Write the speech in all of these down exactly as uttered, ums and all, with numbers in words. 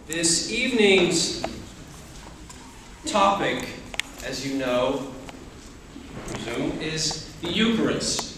This evening's topic, as you know, I presume, is the Eucharist.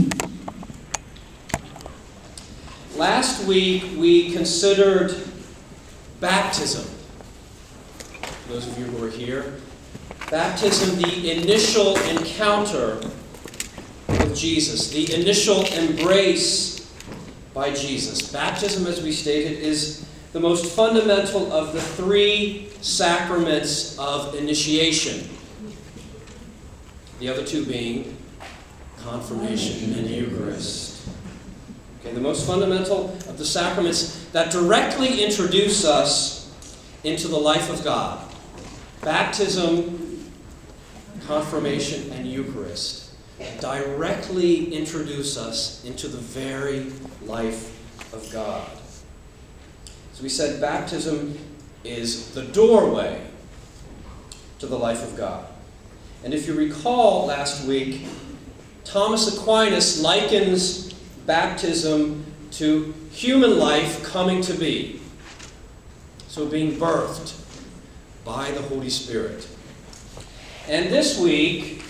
Last week we considered baptism. For those of you who are here, baptism, the initial encounter with Jesus, the initial embrace by Jesus. Baptism, as we stated, is the most fundamental of the three sacraments of initiation. The other two being confirmation and Eucharist. Okay, the most fundamental of the sacraments that directly introduce us into the life of God. Baptism, confirmation, and Eucharist directly introduce us into the very life of God. As we said, baptism is the doorway to the life of God. And if you recall last week, Thomas Aquinas likens baptism to human life coming to be. So being birthed by the Holy Spirit. And this week,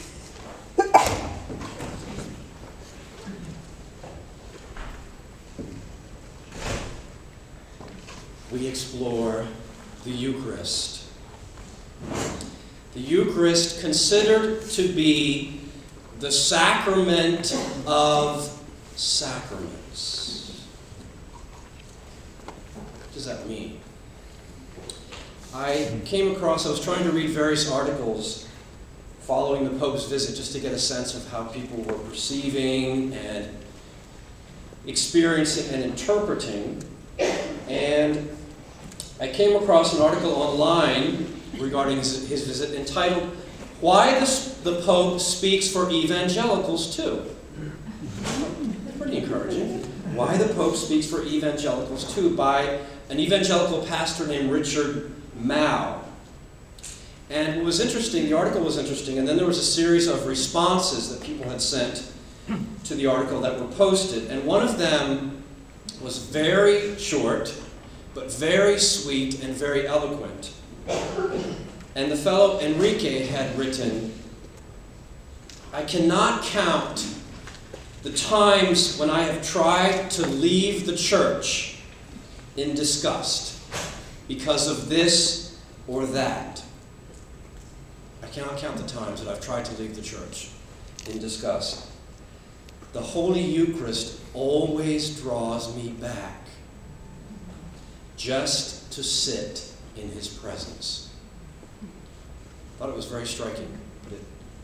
we explore the Eucharist. The Eucharist, considered to be the sacrament of sacraments. What does that mean? I came across, I was trying to read various articles following the Pope's visit just to get a sense of how people were perceiving and experiencing and interpreting. And I came across an article online regarding his, his visit entitled, "Why the, the Pope Speaks for Evangelicals Too." Pretty encouraging. Why the Pope Speaks for Evangelicals Too, by an evangelical pastor named Richard Mouw. And what was interesting, the article was interesting, and then there was a series of responses that people had sent to the article that were posted. And one of them was very short, but very sweet and very eloquent. And the fellow Enrique had written, "I cannot count the times when I have tried to leave the church in disgust because of this or that. I cannot count the times that I've tried to leave the church in disgust. The Holy Eucharist always draws me back just to sit in his presence." I thought it was very striking, but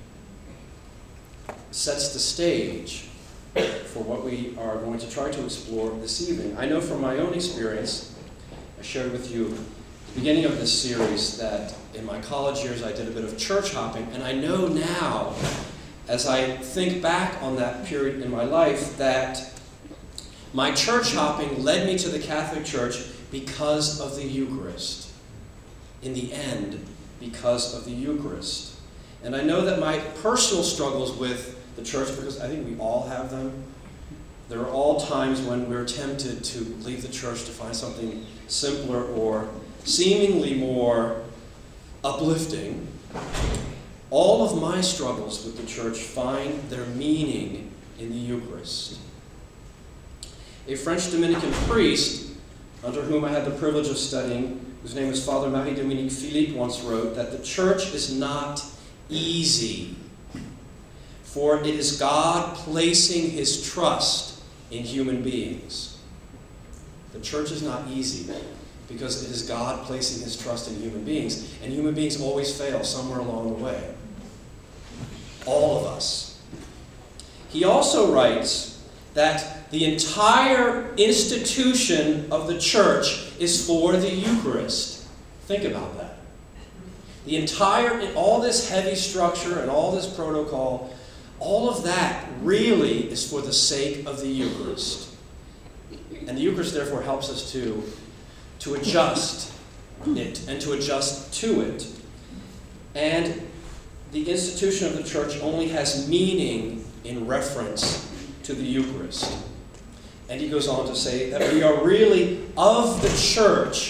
it sets the stage for what we are going to try to explore this evening. I know from my own experience, I shared with you at the beginning of this series that in my college years I did a bit of church hopping, and I know now, as I think back on that period in my life, that my church hopping led me to the Catholic Church because of the Eucharist. In the end, because of the Eucharist. And I know that my personal struggles with the church, because I think we all have them, there are all times when we're tempted to leave the church to find something simpler or seemingly more uplifting. All of my struggles with the church find their meaning in the Eucharist. A French Dominican priest, under whom I had the privilege of studying, whose name was Father Marie-Dominique Philippe, once wrote that the church is not easy, for it is God placing his trust in human beings. The church is not easy because it is God placing his trust in human beings, and human beings always fail somewhere along the way. All of us. He also writes that the entire institution of the church is for the Eucharist. Think about that. The entire, all this heavy structure and all this protocol, all of that really is for the sake of the Eucharist. And the Eucharist therefore helps us to, to adjust it and to adjust to it. And the institution of the church only has meaning in reference to the Eucharist. And he goes on to say that we are really of the church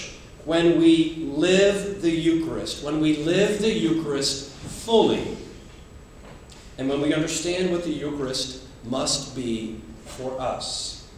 when we live the Eucharist, when we live the Eucharist fully, and when we understand what the Eucharist must be for us.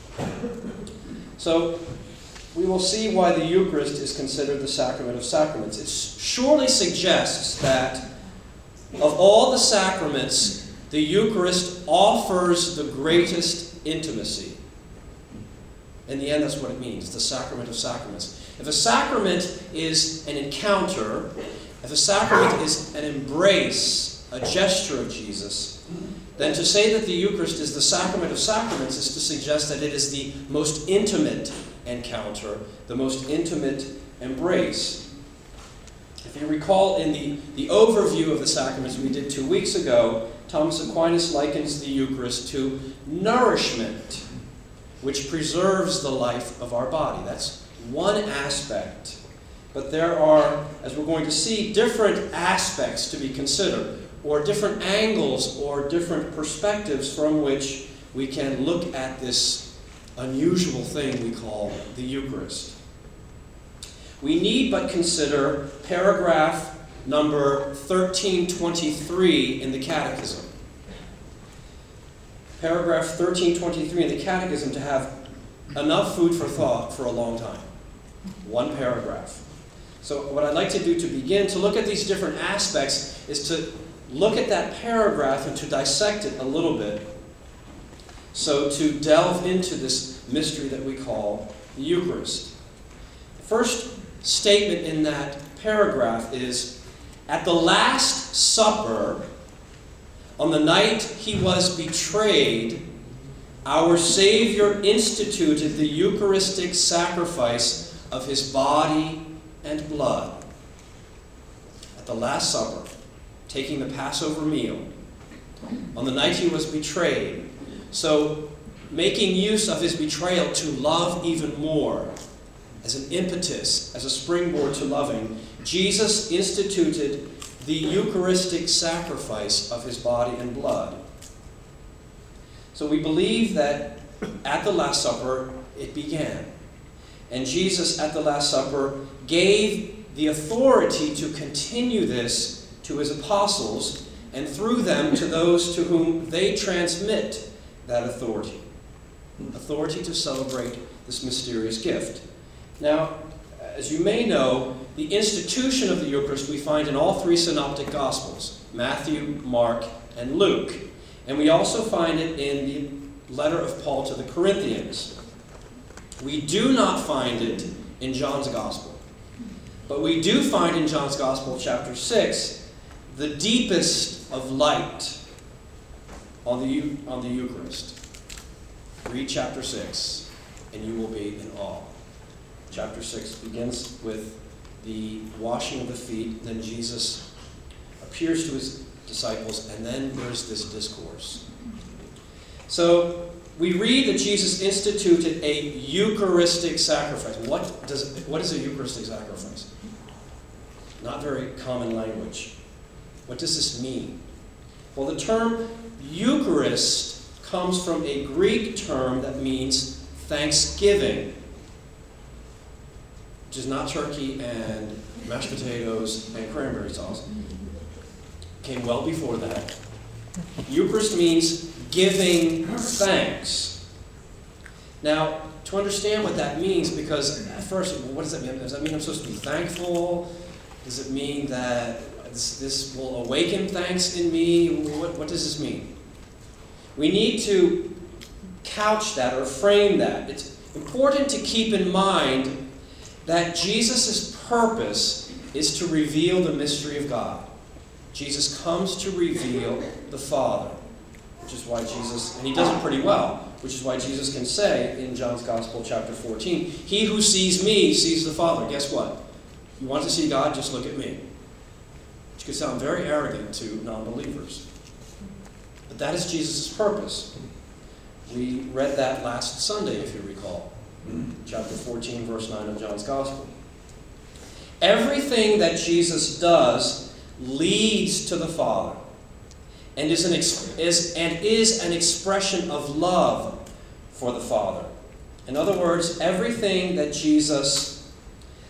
So, we will see why the Eucharist is considered the sacrament of sacraments. It surely suggests that of all the sacraments, the Eucharist offers the greatest intimacy. In the end, that's what it means, the sacrament of sacraments. If a sacrament is an encounter, if a sacrament is an embrace, a gesture of Jesus, then to say that the Eucharist is the sacrament of sacraments is to suggest that it is the most intimate encounter, the most intimate embrace. If you recall in the, the overview of the sacraments we did two weeks ago, Thomas Aquinas likens the Eucharist to nourishment, which preserves the life of our body. That's one aspect. But there are, as we're going to see, different aspects to be considered, or different angles or different perspectives from which we can look at this unusual thing we call the Eucharist. We need but consider paragraph number thirteen twenty-three in the Catechism. Paragraph thirteen twenty-three in the Catechism to have enough food for thought for a long time. One paragraph. So what I'd like to do to begin to look at these different aspects is to look at that paragraph and to dissect it a little bit. So to delve into this mystery that we call the Eucharist. The first statement in that paragraph is, at the Last Supper, on the night he was betrayed, our Savior instituted the Eucharistic sacrifice of his body and blood. At the Last Supper, taking the Passover meal, on the night he was betrayed. So, making use of his betrayal to love even more, as an impetus, as a springboard to loving, Jesus instituted the Eucharistic sacrifice of his body and blood. So we believe that at the Last Supper it began. And Jesus at the Last Supper gave the authority to continue this to his apostles, and through them to those to whom they transmit that authority. Authority to celebrate this mysterious gift. Now, as you may know, the institution of the Eucharist we find in all three synoptic Gospels, Matthew, Mark, and Luke. And we also find it in the letter of Paul to the Corinthians. We do not find it in John's Gospel. But we do find in John's Gospel, chapter six, the deepest of light on the, on the Eucharist. Read chapter six, and you will be in awe. Chapter six begins with the washing of the feet. Then Jesus appears to his disciples, and then there's this discourse. So we read that Jesus instituted a Eucharistic sacrifice. What does what is a Eucharistic sacrifice? Not very common language. What does this mean? Well, the term Eucharist comes from a Greek term that means thanksgiving, which is not turkey and mashed potatoes and cranberry sauce. Came well before that. Eucharist means giving thanks. Now, to understand what that means, because at first, what does that mean? Does that mean I'm supposed to be thankful? Does it mean that this, this will awaken thanks in me? What, what does this mean? We need to couch that or frame that. It's important to keep in mind that Jesus' purpose is to reveal the mystery of God. Jesus comes to reveal the Father, which is why Jesus, and he does it pretty well, which is why Jesus can say in John's Gospel, chapter fourteen, he who sees me sees the Father. Guess what? You want to see God? Just look at me. Which could sound very arrogant to non-believers. But that is Jesus' purpose. We read that last Sunday, if you recall. Chapter fourteen, verse nine of John's Gospel. Everything that Jesus does leads to the Father and is an, ex- is, and is an expression of love for the Father. In other words, everything that Jesus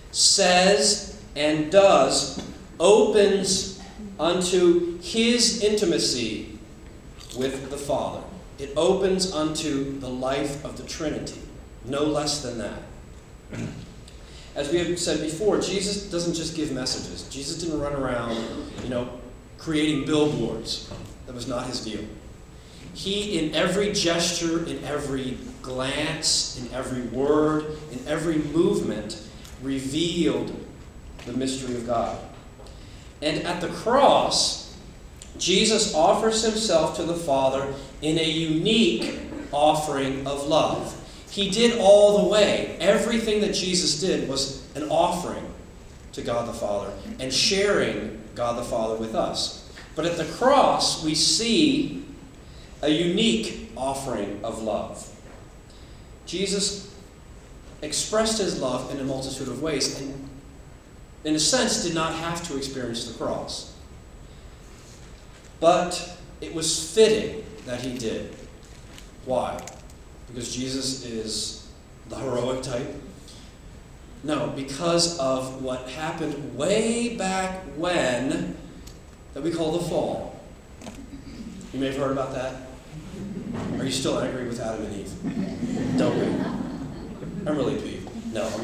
says and does opens unto his intimacy with the Father. It opens unto the life of the Trinity, no less than that. As we have said before, Jesus doesn't just give messages. Jesus didn't run around, you know, creating billboards. That was not his deal. He, in every gesture, in every glance, in every word, in every movement, revealed the mystery of God. And at the cross, Jesus offers himself to the Father in a unique offering of love. He did all the way. Everything that Jesus did was an offering to God the Father and sharing God the Father with us. But at the cross, we see a unique offering of love. Jesus expressed his love in a multitude of ways and, in a sense, did not have to experience the cross. But it was fitting that he did. Why? Because Jesus is the heroic type? No, because of what happened way back when that we call the fall. You may have heard about that. Are you still angry with Adam and Eve? Don't be. I'm really peeved. No, I'm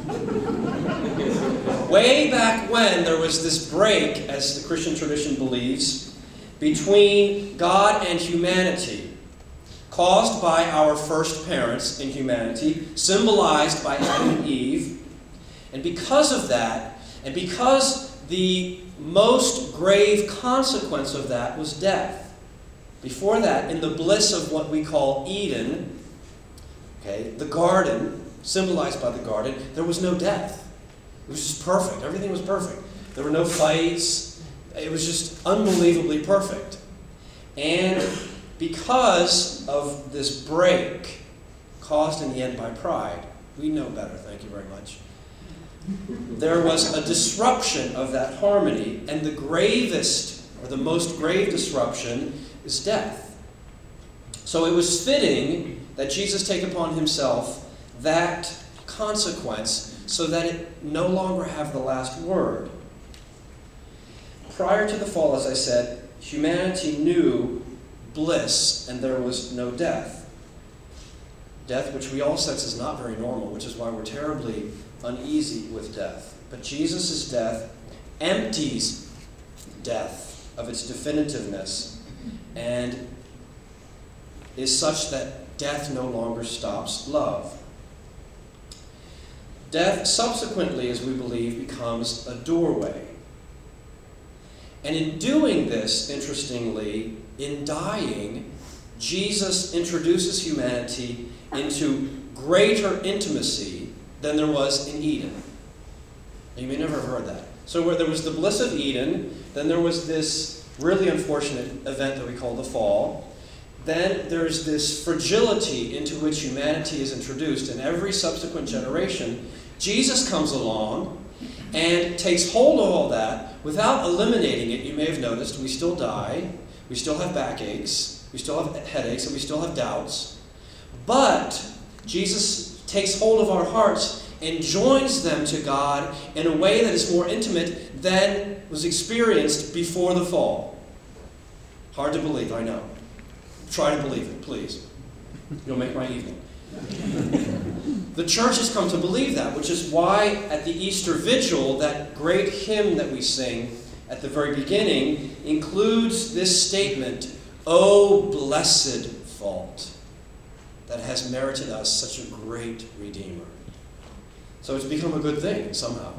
not. Way back when there was this break, as the Christian tradition believes, between God and humanity, caused by our first parents in humanity, symbolized by Adam and Eve. And because of that, and because the most grave consequence of that was death, before that, in the bliss of what we call Eden, okay, the garden, symbolized by the garden, there was no death. It was just perfect. Everything was perfect. There were no fights. It was just unbelievably perfect. And because of this break caused in the end by pride, we know better, thank you very much. There was a disruption of that harmony, and the gravest, or the most grave disruption, is death. So it was fitting that Jesus take upon himself that consequence so that it no longer have the last word. Prior to the fall, as I said, humanity knew bliss and there was no death. Death, which we all sense is not very normal, which is why we're terribly uneasy with death. But Jesus' death empties death of its definitiveness and is such that death no longer stops love. Death subsequently, as we believe, becomes a doorway. And in doing this, interestingly, in dying, Jesus introduces humanity into greater intimacy than there was in Eden. You may never have heard that. So where there was the bliss of Eden, then there was this really unfortunate event that we call the fall. Then there's this fragility into which humanity is introduced. In every subsequent generation, Jesus comes along and takes hold of all that without eliminating it. You may have noticed we still die, we still have backaches, we still have headaches, and we still have doubts. But Jesus takes hold of our hearts and joins them to God in a way that is more intimate than was experienced before the fall. Hard to believe, I know. Try to believe it, please. You'll make my evening. The church has come to believe that, which is why at the Easter Vigil, that great hymn that we sing at the very beginning includes this statement, "O blessed fault that has merited us such a great Redeemer." So it's become a good thing somehow.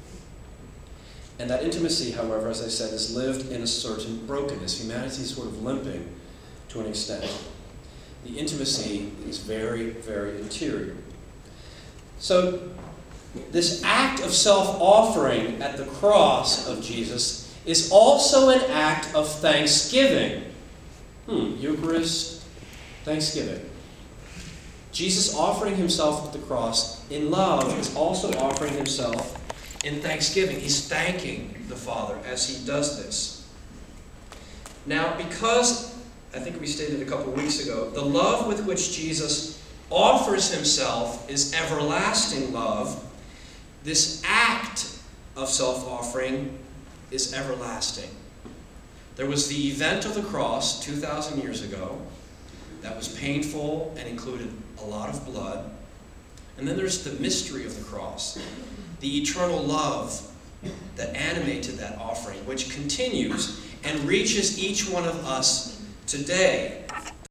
And that intimacy, however, as I said, is lived in a certain brokenness. Humanity is sort of limping to an extent. The intimacy is very, very interior. So this act of self-offering at the cross of Jesus is also an act of thanksgiving. Hmm, Eucharist, thanksgiving. Jesus offering himself at the cross in love is also offering himself in thanksgiving. He's thanking the Father as he does this. Now, because, I think we stated a couple weeks ago, the love with which Jesus offers himself is everlasting love, this act of self-offering is everlasting. There was the event of the cross two thousand years ago that was painful and included a lot of blood. And then there's the mystery of the cross, the eternal love that animated that offering, which continues and reaches each one of us today.